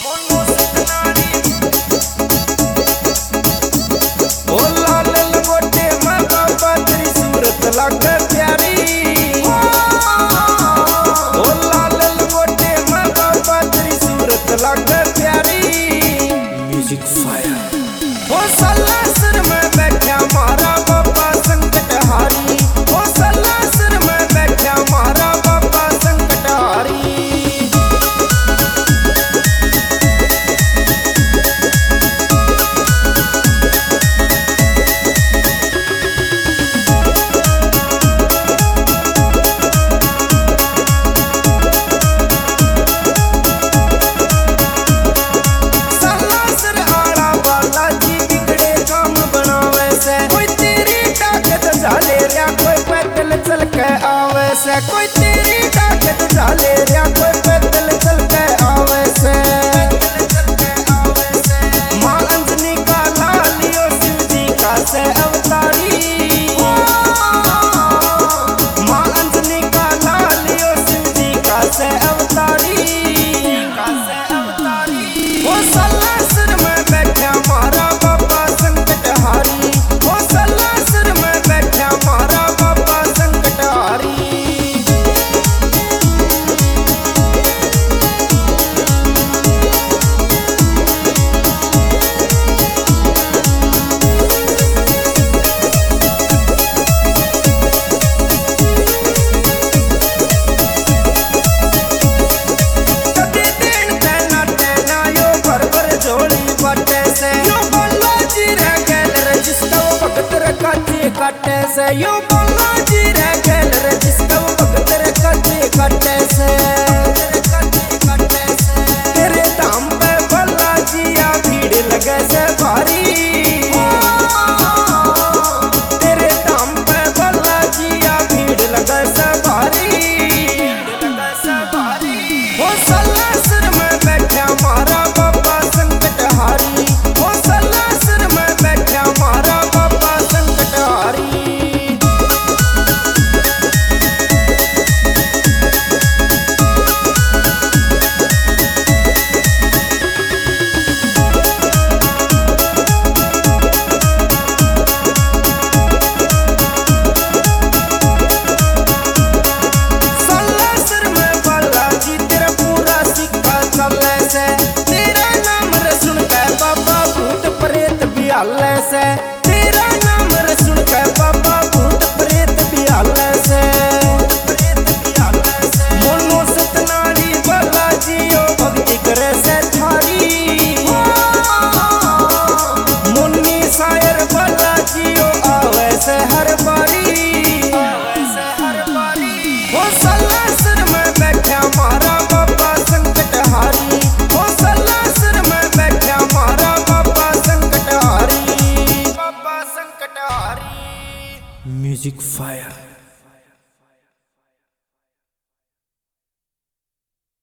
लागे प्यारी ओ लाल लंगोटे में बाबा तेरी सूरत लागे प्यारी। म्यूजिक फायर ओ सलासर में बैठा मारा बाबा संकट हारी। ओ सलासर में बैठा मारा बाबा संकट हारी। कोई तेरी ताकत डाले या कोई पैदल चल के आवे से। माँ अंजनी का लालियो शिव जी का से अवतारी। माँ अंजनी का लालियो शिव जी का से अवतारी। वो सलासर में बैठा मारा बाबा संकट हारी। वो सलासर में बैठा मारा बाबा संकट हारी। कटे से यो बोला जी रह गए जिसका वो भगत रे कटे से। तेरे दाम पे भला जिया भीड़ लगे से भारी। तेरे दाम पे भला जिया भीड़ लगे से भारी। वो सलासर में बैठा मारा बाबा संकट हारी। वो सलासर में बैठा मारा बाबा संकट हारी। से तेरा नाम सुन के बाबा भूत प्रेत भी हाले से। मोनो सतनारी बाबा जियो भक्ति करे से थारी। मुन्नी शायर बाबा जियो आवे से हर बारी। वो सलासर में बैठा मारा बाबा संकट हारी। वो सलासर में बैठा मारा बाबा संकट हारी। Music fire.